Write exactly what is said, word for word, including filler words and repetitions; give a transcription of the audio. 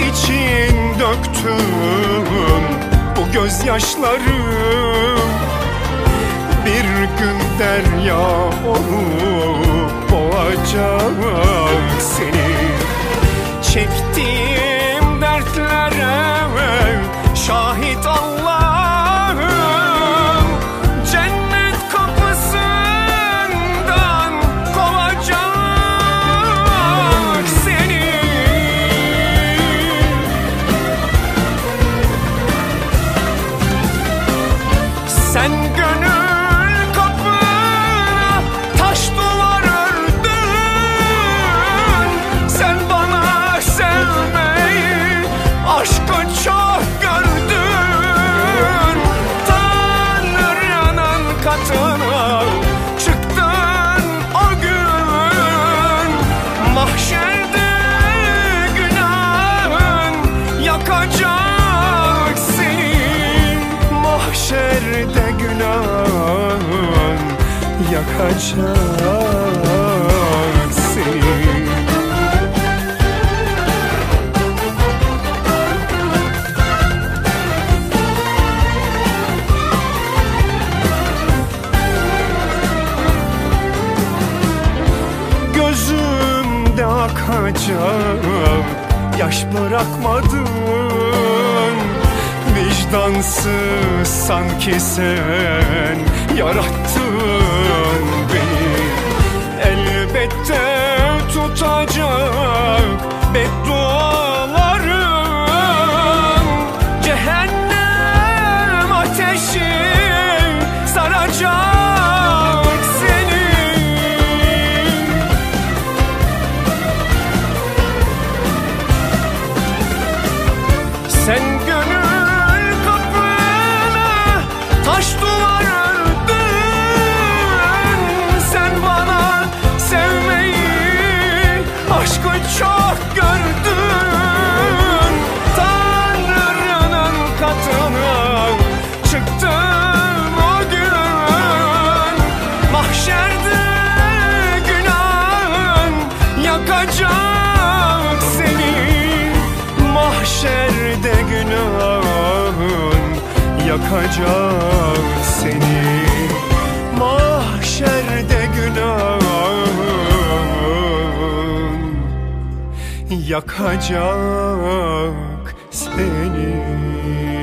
için döktüm bu gözyaşlarım bir gün derya olup boğacak seni. Çektiğim dertlere şahit Allah'ım, cennet kapısından kovacak seni. Sen gönül kapına taş duvar ördün, sen bana sevmeyi, aşkı çok gördün. Tanrı'nın katına çıktın o gün, mahşerde günahın yakacak seni. Mahşerde günahın yakacak seni. Gözümde akacak yaş bırakmadın, vicdansız sanki sen yarattın beni. Elbette tutacak beddualarım, cehennem ateşi saracak seni. Sen gönül kapına taş duvar ördün, sen bana sevmeyi, aşkı çok gördün. Tanrı'nın katına çıktın o gün, mahşerde günahın yakacak seni. Mahşerde günahın yakacak seni. Mahşerde günahın yakacak seni.